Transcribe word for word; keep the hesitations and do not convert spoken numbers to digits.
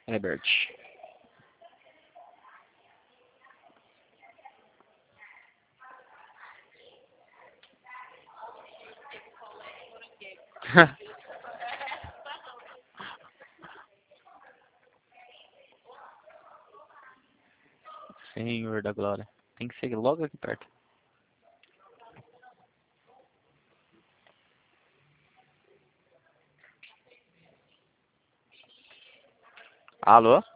Herbert. Senhor da glória. Tem que ser logo aqui perto. Alô?